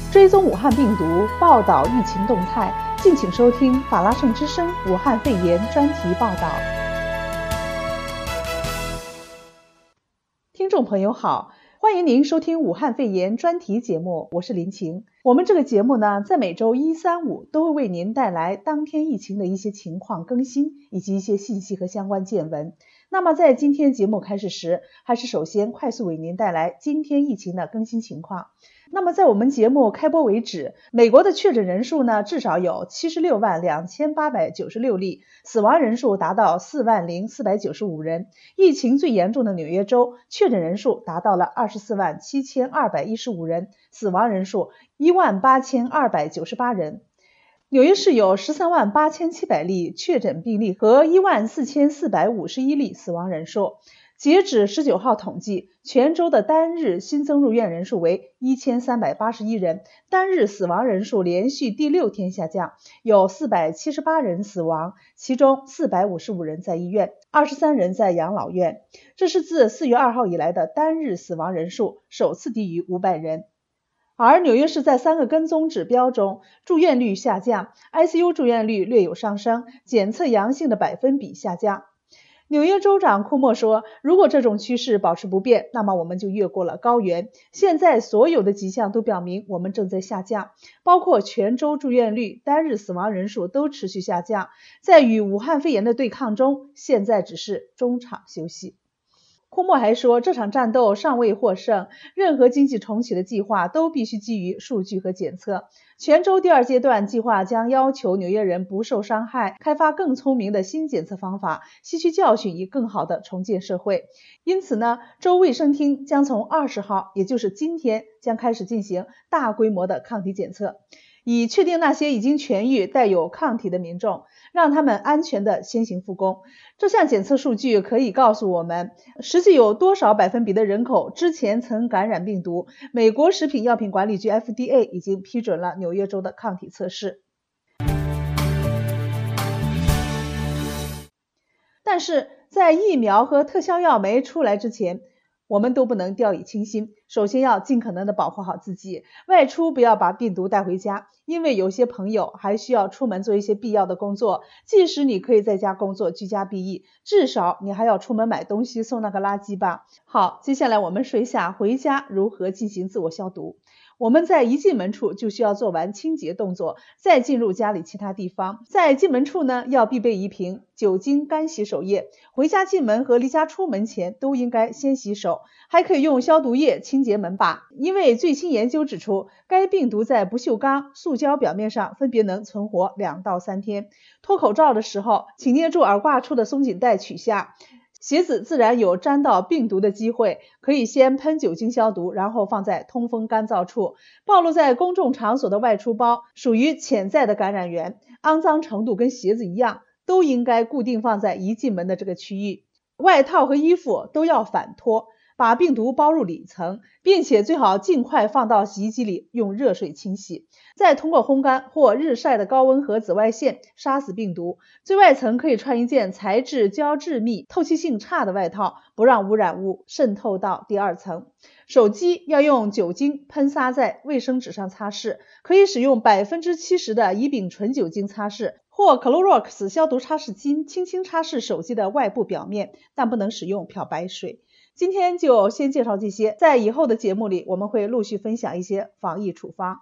追踪武汉病毒，报道疫情动态，敬请收听法拉盛之声武汉肺炎专题报道。听众朋友好，欢迎您收听武汉肺炎专题节目，我是林晴。我们这个节目呢，在每周1、3、5都会为您带来当天疫情的一些情况更新，以及一些信息和相关见闻。那么在今天节目开始时，还是首先快速为您带来今天疫情的更新情况。那么在我们节目开播为止，美国的确诊人数呢，至少有762896例，死亡人数达到40495人。疫情最严重的纽约州，确诊人数达到了247215人，死亡人数18298人。纽约市有138700例确诊病例和14451例死亡人数。截止19号统计，全州的单日新增入院人数为1381人，单日死亡人数连续第6天下降，有478人死亡，其中455人在医院，23人在养老院。这是自4月2号以来的单日死亡人数首次低于500人。而纽约市在3个跟踪指标中，住院率下降， ICU 住院率略有上升，检测阳性的百分比下降。纽约州长库莫说，如果这种趋势保持不变，那么我们就越过了高原。现在所有的迹象都表明我们正在下降，包括全州住院率、单日死亡人数都持续下降。在与武汉肺炎的对抗中，现在只是中场休息。库莫还说，这场战斗尚未获胜，任何经济重启的计划都必须基于数据和检测。全州第2阶段计划将要求纽约人不受伤害，开发更聪明的新检测方法，吸取教训，以更好地重建社会。因此呢，州卫生厅将从20号，也就是今天，将开始进行大规模的抗体检测，以确定那些已经痊愈、带有抗体的民众，让他们安全地先行复工。这项检测数据可以告诉我们，实际有多少百分比的人口之前曾感染病毒。美国食品药品管理局 FDA 已经批准了纽约州的抗体测试。但是在疫苗和特效药没出来之前，我们都不能掉以轻心，首先要尽可能的保护好自己，外出不要把病毒带回家，因为有些朋友还需要出门做一些必要的工作，即使你可以在家工作，居家避疫，至少你还要出门买东西送那个垃圾吧。好，接下来我们说一下回家如何进行自我消毒。我们在一进门处就需要做完清洁动作，再进入家里其他地方。在进门处呢，要必备一瓶酒精干洗手液，回家进门和离家出门前都应该先洗手，还可以用消毒液清洁门把。因为最新研究指出，该病毒在不锈钢、塑胶表面上分别能存活2到3天。脱口罩的时候，请捏住耳挂处的松紧带取下，鞋子自然有沾到病毒的机会，可以先喷酒精消毒，然后放在通风干燥处。暴露在公众场所的外出包属于潜在的感染源，肮脏程度跟鞋子一样，都应该固定放在一进门的这个区域。外套和衣服都要反脱，把病毒包入里层，并且最好尽快放到洗衣机里用热水清洗，再通过烘干或日晒的高温和紫外线杀死病毒。最外层可以穿一件材质较致密、透气性差的外套，不让污染物渗透到第2层。手机要用酒精喷洒在卫生纸上擦拭，可以使用70%的乙丙醇酒精擦拭，或 Clorox 消毒擦拭巾轻轻擦拭手机的外部表面，但不能使用漂白水。今天就先介绍这些，在以后的节目里我们会陆续分享一些防疫处方。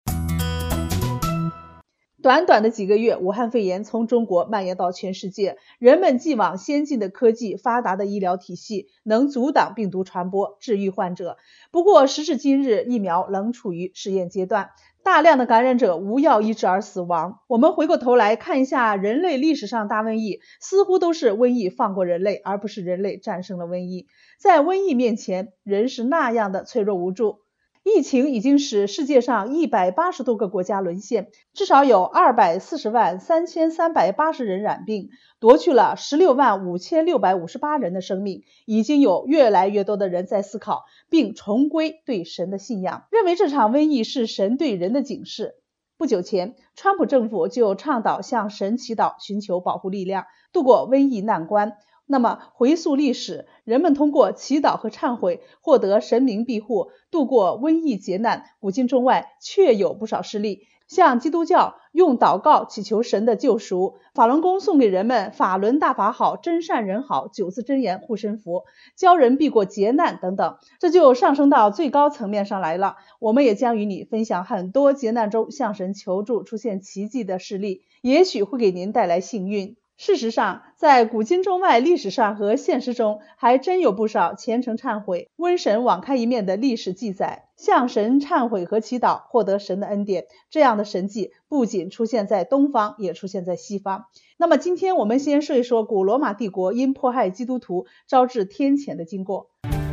短短的几个月，武汉肺炎从中国蔓延到全世界，人们寄望先进的科技、发达的医疗体系能阻挡病毒传播、治愈患者。不过时至今日，疫苗仍处于试验阶段，大量的感染者无药医治而死亡。我们回过头来看一下人类历史上大瘟疫，似乎都是瘟疫放过人类，而不是人类战胜了瘟疫。在瘟疫面前，人是那样的脆弱无助。疫情已经使世界上180多个国家沦陷，至少有240.3380人染病，夺去了165658人的生命。已经有越来越多的人在思考并重归对神的信仰，认为这场瘟疫是神对人的警示。不久前，川普政府就倡导向神祈祷，寻求保护力量，度过瘟疫难关。 那么回溯历史，人们通过祈祷和忏悔获得神明庇护，度过瘟疫劫难，古今中外确有不少事例。像基督教用祷告祈求神的救赎，法轮功送给人们法轮大法好、真善人好、9字真言护身符，教人避过劫难等等，这就上升到最高层面上来了。我们也将与你分享很多劫难中向神求助出现奇迹的事例，也许会给您带来幸运。事实上，在古今中外历史上和现实中，还真有不少虔诚忏悔、瘟神网开一面的历史记载。向神忏悔和祈祷，获得神的恩典，这样的神迹不仅出现在东方，也出现在西方。那么今天我们先说一说古罗马帝国因迫害基督徒招致天谴的经过。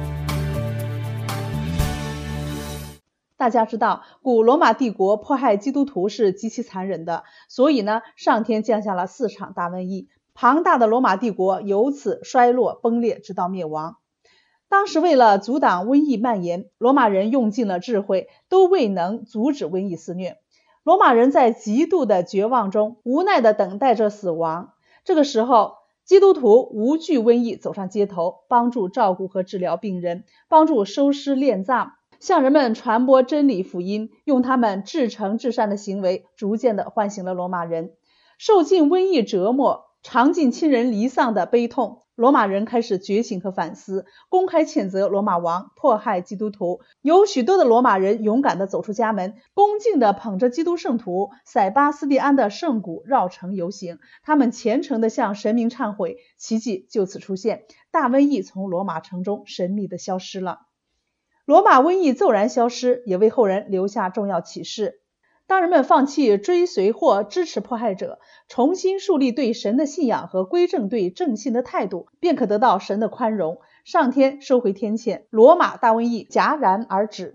大家知道，古罗马帝国迫害基督徒是极其残忍的，所以呢，上天降下了4场大瘟疫，庞大的罗马帝国由此衰落崩裂，直到灭亡。当时为了阻挡瘟疫蔓延，罗马人用尽了智慧，都未能阻止瘟疫肆虐。罗马人在极度的绝望中，无奈地等待着死亡。这个时候，基督徒无惧瘟疫，走上街头，帮助照顾和治疗病人，帮助收尸殓葬，向人们传播真理福音，用他们至诚至善的行为，逐渐地唤醒了罗马人。受尽瘟疫折磨，尝尽亲人离丧的悲痛，罗马人开始觉醒和反思，公开谴责罗马王迫害基督徒。有许多的罗马人勇敢地走出家门，恭敬地捧着基督圣徒塞巴斯蒂安的圣骨绕城游行，他们虔诚地向神明忏悔，奇迹就此出现，大瘟疫从罗马城中神秘地消失了。罗马瘟疫骤然消失，也为后人留下重要启示。当人们放弃追随或支持迫害者，重新树立对神的信仰和归正对正信的态度，便可得到神的宽容，上天收回天谴，罗马大瘟疫戛然而止。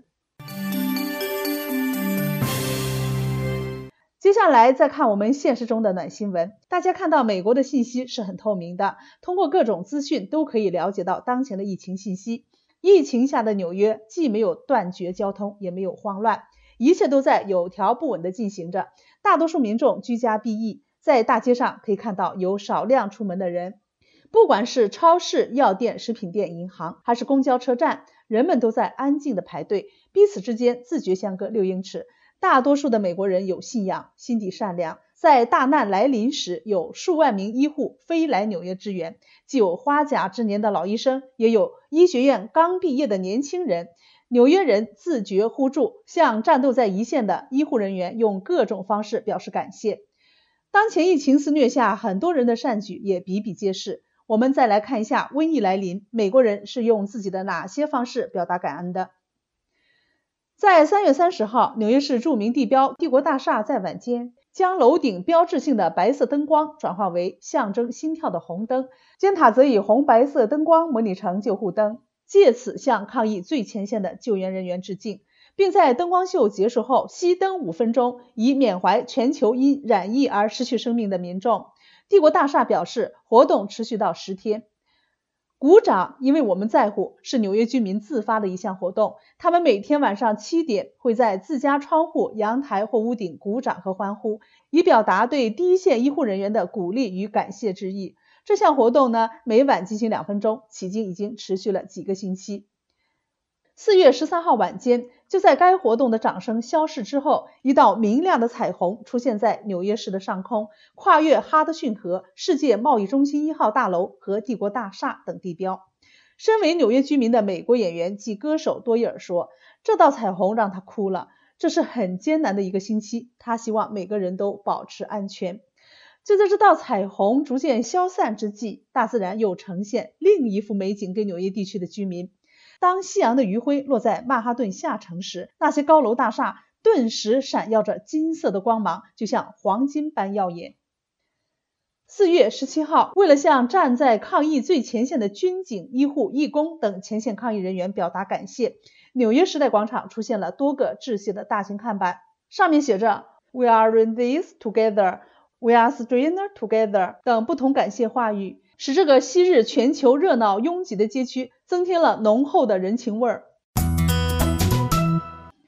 接下来再看我们现实中的暖新闻。大家看到美国的信息是很透明的，通过各种资讯都可以了解到当前的疫情信息。疫情下的纽约既没有断绝交通，也没有慌乱，一切都在有条不紊地进行着，大多数民众居家避疫，在大街上可以看到有少量出门的人。不管是超市、药店、食品店、银行，还是公交车站，人们都在安静地排队，彼此之间自觉相隔6英尺。大多数的美国人有信仰，心地善良，在大难来临时，有数万名医护飞来纽约支援，既有花甲之年的老医生，也有医学院刚毕业的年轻人。纽约人自觉互助，向战斗在一线的医护人员用各种方式表示感谢。当前疫情肆虐下，很多人的善举也比比皆是。我们再来看一下瘟疫来临，美国人是用自己的哪些方式表达感恩的。在3月30号，纽约市著名地标帝国大厦在晚间将楼顶标志性的白色灯光转化为象征心跳的红灯，尖塔则以红白色灯光模拟成救护灯，借此向抗疫最前线的救援人员致敬，并在灯光秀结束后熄灯5分钟，以缅怀全球因染疫而失去生命的民众。帝国大厦表示，活动持续到10天。鼓掌，因为我们在乎，是纽约居民自发的一项活动。他们每天晚上7点会在自家窗户、阳台或屋顶鼓掌和欢呼，以表达对第一线医护人员的鼓励与感谢之意。这项活动呢，每晚进行2分钟，迄今已经持续了几个星期。4月13号晚间，就在该活动的掌声消逝之后，一道明亮的彩虹出现在纽约市的上空，跨越哈德逊河、世界贸易中心1号大楼和帝国大厦等地标。身为纽约居民的美国演员及歌手多伊尔说，这道彩虹让他哭了，这是很艰难的一个星期，他希望每个人都保持安全。就在这道彩虹逐渐消散之际，大自然又呈现另一幅美景给纽约地区的居民。当夕阳的余晖落在曼哈顿下城时，那些高楼大厦顿时闪耀着金色的光芒，就像黄金般耀眼。4月17号，为了向站在抗疫最前线的军警、医护、义工等前线抗疫人员表达感谢，纽约时代广场出现了多个致谢的大型看板，上面写着 We are in this together, We are stronger together 等不同感谢话语，使这个昔日全球热闹拥挤的街区增添了浓厚的人情味儿。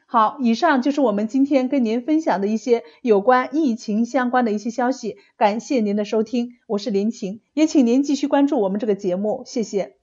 好，以上就是我们今天跟您分享的一些有关疫情相关的一些消息，感谢您的收听，我是林晴，也请您继续关注我们这个节目，谢谢。